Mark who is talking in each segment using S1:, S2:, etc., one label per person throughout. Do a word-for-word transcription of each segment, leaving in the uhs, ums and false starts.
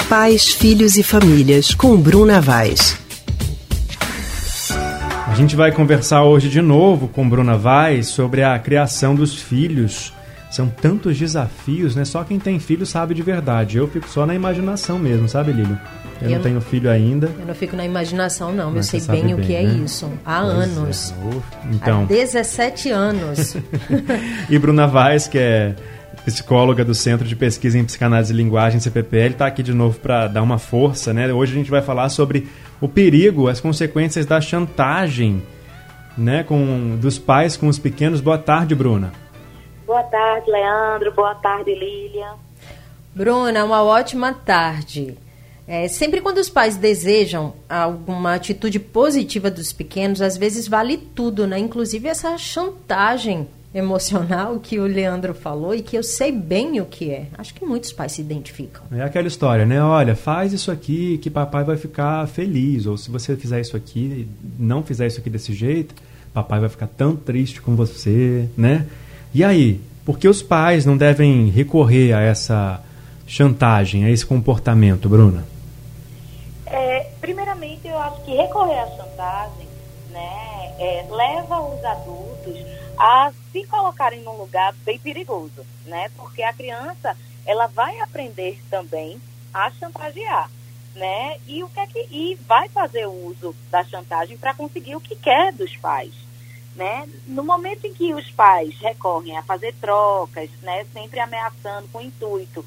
S1: Pais, Filhos e Famílias, com Bruna Vaz.
S2: A gente vai conversar hoje de novo com Bruna Vaz sobre a criação dos filhos. São tantos desafios, né? Só quem tem filho sabe de verdade. Eu fico só na imaginação mesmo, sabe, Lílio? Eu, eu não tenho filho ainda.
S3: Eu não fico na imaginação, não. Eu sei bem, bem o que é, né? Isso. Há pois anos.
S2: É. Então...
S3: Há dezessete anos.
S2: E Bruna Vaz, que é psicóloga do Centro de Pesquisa em Psicanálise e Linguagem, C P P L, está aqui de novo para dar uma força, né? Hoje a gente vai falar sobre o perigo, as consequências da chantagem, né, com, dos pais com os pequenos. Boa tarde, Bruna.
S4: Boa tarde, Leandro. Boa tarde, Lília.
S3: Bruna, uma ótima tarde. É, sempre quando os pais desejam alguma atitude positiva dos pequenos, às vezes vale tudo, né? Inclusive essa chantagem emocional que o Leandro falou e que eu sei bem o que é. Acho que muitos pais se identificam.
S2: É aquela história, né? Olha, faz isso aqui que papai vai ficar feliz. Ou se você fizer isso aqui, não fizer isso aqui desse jeito, papai vai ficar tão triste com você, né? E aí, por que os pais não devem recorrer a essa chantagem, a esse comportamento, Bruna?
S4: É, primeiramente, eu acho que recorrer à chantagem, né, é, leva os adultos a se colocarem num lugar bem perigoso, né? Porque a criança, ela vai aprender também a chantagear, né? E o que é que e vai fazer uso da chantagem para conseguir o que quer dos pais, né? No momento em que os pais recorrem a fazer trocas, né, sempre ameaçando com o intuito,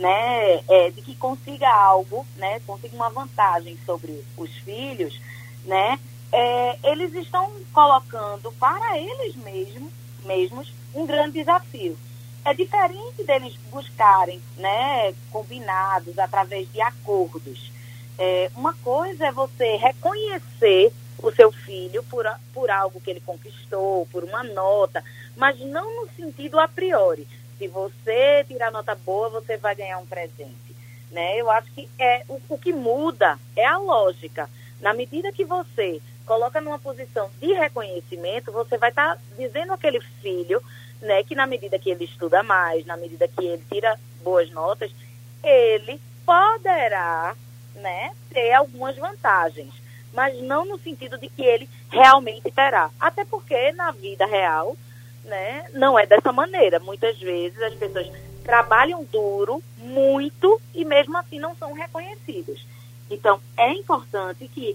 S4: né, é, de que consiga algo, né, consiga uma vantagem sobre os filhos, né? É, eles estão colocando para eles mesmos, mesmos um grande desafio. É diferente deles buscarem, né, combinados através de acordos. É, uma coisa é você reconhecer o seu filho por, por algo que ele conquistou, por uma nota, mas não no sentido a priori. Se você tirar nota boa, você vai ganhar um presente, né? Eu acho que é, o, o que muda é a lógica. Na medida que você coloca numa posição de reconhecimento, você vai estar tá dizendo àquele filho, né, que na medida que ele estuda mais, na medida que ele tira boas notas, ele poderá, né, ter algumas vantagens, mas não no sentido de que ele realmente terá. Até porque na vida real, né, não é dessa maneira. Muitas vezes as pessoas trabalham duro, muito, e mesmo assim não são reconhecidos. Então, é importante que,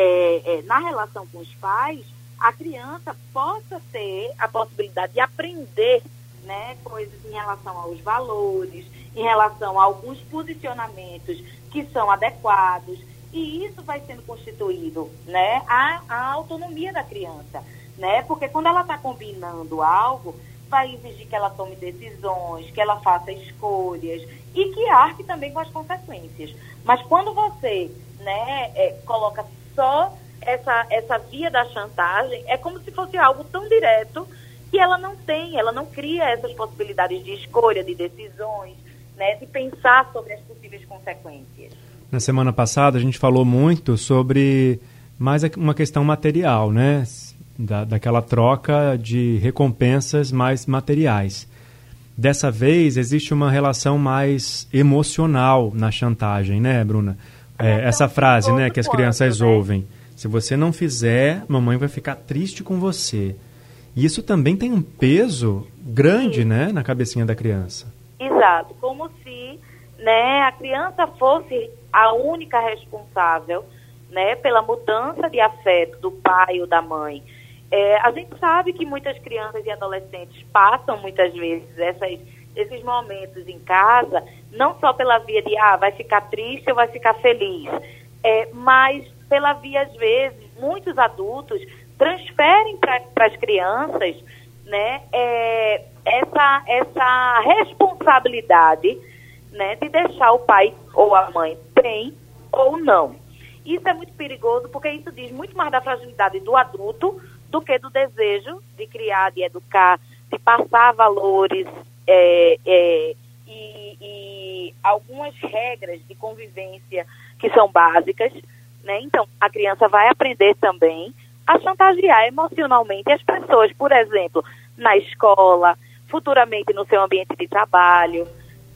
S4: é, é, na relação com os pais, a criança possa ter a possibilidade de aprender, né, coisas em relação aos valores, em relação a alguns posicionamentos que são adequados, e isso vai sendo constituído, né, a, a autonomia da criança, né, porque quando ela está combinando algo, vai exigir que ela tome decisões, que ela faça escolhas e que arque também com as consequências. Mas quando você, né, é, coloca só essa, essa via da chantagem, é como se fosse algo tão direto que ela não tem, ela não cria essas possibilidades de escolha, de decisões, né, de pensar sobre as possíveis consequências.
S2: Na semana passada a gente falou muito sobre mais uma questão material, né? Da, daquela troca de recompensas mais materiais. Dessa vez existe uma relação mais emocional na chantagem, né, Bruna? É, essa frase, né, que as crianças ouvem: se você não fizer, mamãe vai ficar triste com você. E isso também tem um peso grande, né, na cabecinha da criança.
S4: Exato, como se, né, a criança fosse a única responsável, né, pela mudança de afeto do pai ou da mãe. É, a gente sabe que muitas crianças e adolescentes passam muitas vezes essas, esses momentos em casa, não só pela via de, ah, vai ficar triste ou vai ficar feliz, é, mas pela via, às vezes, muitos adultos transferem para as crianças, né, é, essa, essa responsabilidade, né, de deixar o pai ou a mãe bem ou não. Isso é muito perigoso porque isso diz muito mais da fragilidade do adulto do que do desejo de criar, de educar, de passar valores é, é, e, e algumas regras de convivência que são básicas, né? Então, a criança vai aprender também a chantagear emocionalmente as pessoas, por exemplo, na escola, futuramente no seu ambiente de trabalho.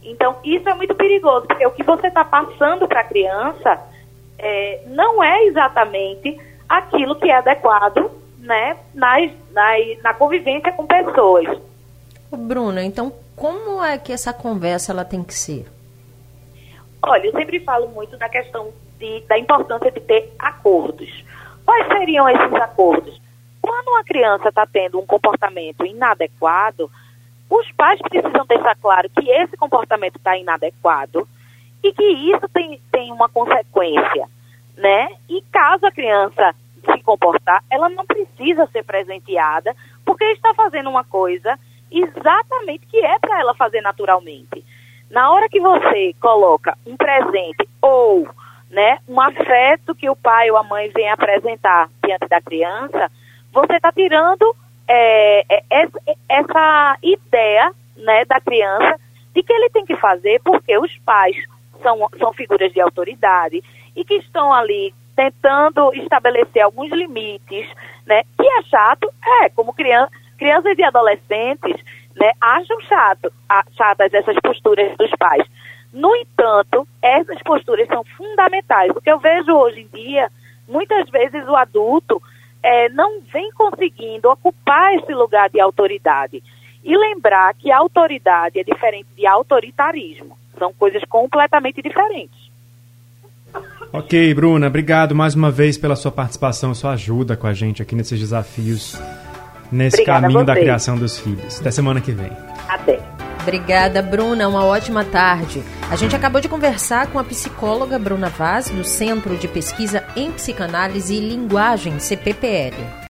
S4: Então, isso é muito perigoso, porque o que você está passando para a criança é, não é exatamente aquilo que é adequado, né, nas, nas, na convivência com pessoas.
S3: Bruna, então, como é que essa conversa ela tem que ser?
S4: Olha, eu sempre falo muito da questão de, da importância de ter acordos. Quais seriam esses acordos? Quando uma criança está tendo um comportamento inadequado, os pais precisam deixar claro que esse comportamento está inadequado e que isso tem, tem uma consequência, né? E caso a criança se comportar, ela não precisa ser presenteada porque está fazendo uma coisa exatamente que é para ela fazer naturalmente. Na hora que você coloca um presente ou, né, um afeto que o pai ou a mãe vem apresentar diante da criança, você está tirando é, é, essa ideia, né, da criança de que ele tem que fazer porque os pais são, são figuras de autoridade e que estão ali tentando estabelecer alguns limites, né, que é chato, é, como criança, crianças e adolescentes, né, acham chato, chatas essas posturas dos pais. No entanto, essas posturas são fundamentais. O que eu vejo hoje em dia, muitas vezes o adulto é, não vem conseguindo ocupar esse lugar de autoridade. E lembrar que a autoridade é diferente de autoritarismo. São coisas completamente diferentes.
S2: Ok, Bruna, obrigado mais uma vez pela sua participação, sua ajuda com a gente aqui nesses desafios, nesse
S4: Obrigada
S2: caminho da criação dos filhos. Até semana que vem.
S4: Até.
S3: Obrigada, Bruna. Uma ótima tarde. A gente acabou de conversar com a psicóloga Bruna Vaz, do Centro de Pesquisa em Psicanálise e Linguagem, C P P L.